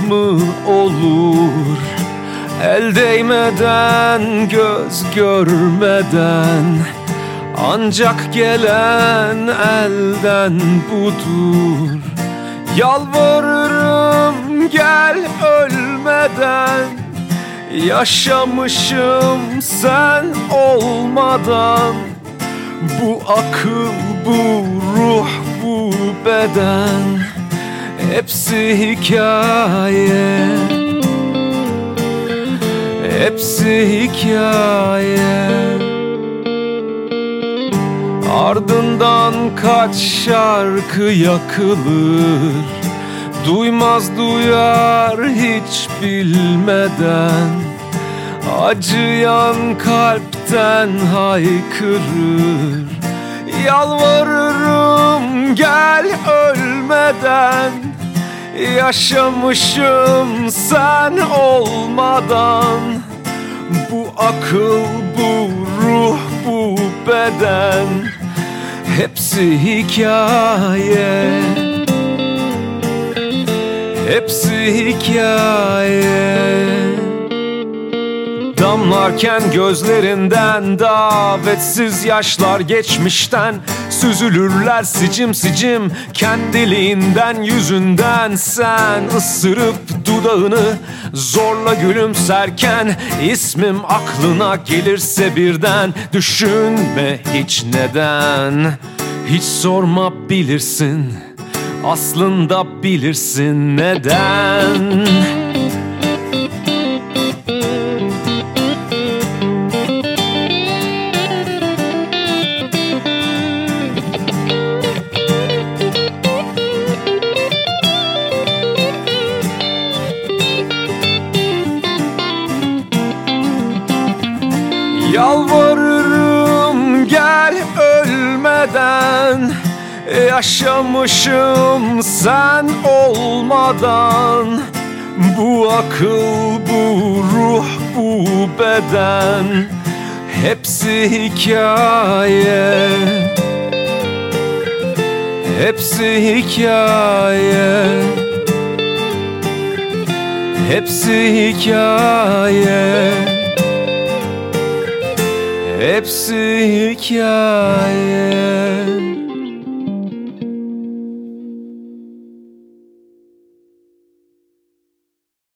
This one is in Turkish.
mı olur? El değmeden, göz görmeden, ancak gelen elden budur. Yalvarırım gel ölmeden, yaşamışım sen olmadan. Bu akıl, bu ruh, bu beden, hepsi hikaye, hepsi hikaye. Ardından kaç şarkı yakılır, duymaz duyar hiç bilmeden. Acıyan kalpten haykırır. Yalvarırım gel ölmeden, yaşamışım sen olmadan. Bu akıl, bu ruh, bu beden, hepsi hikaye, hepsi hikaye. Damlarken gözlerinden davetsiz yaşlar geçmişten, süzülürler sicim sicim kendiliğinden yüzünden. Sen ısırıp dudağını zorla gülümserken, ismim aklına gelirse birden, düşünme hiç neden. Hiç sorma bilirsin, aslında bilirsin neden. Yalvarırım gel ölmeden, yaşamışım sen olmadan. Bu akıl, bu ruh, bu beden, hepsi hikaye, hepsi hikaye, hepsi hikaye, hepsi hikaye.